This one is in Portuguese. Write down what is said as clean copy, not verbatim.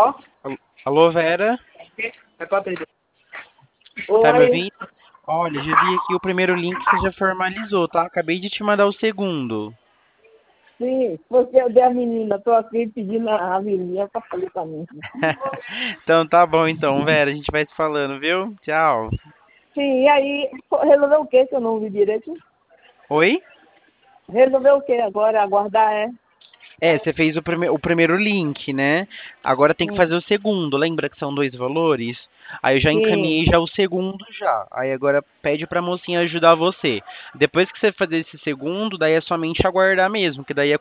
Ó, Alô, Vera? é pra atender. Tá me Oi. ouvindo? Olha, já vi aqui o primeiro link que você já formalizou, tá? Acabei de te mandar o segundo. Sim, você é a menina. Tô aqui pedindo a vizinha pra fazer pra mim. Então tá bom então, Vera, a gente vai se falando, viu? Tchau. Sim, e aí, resolveu o que eu não ouvi direito? Oi? Resolveu o que agora? Aguardar, é? É, você fez o primeiro link, né? Agora tem que Sim. fazer o segundo. Lembra que são dois valores? Aí eu já Sim. encaminhei já o segundo já. Aí agora pede pra mocinha ajudar você. Depois que você fazer esse segundo, daí é somente aguardar mesmo, que daí é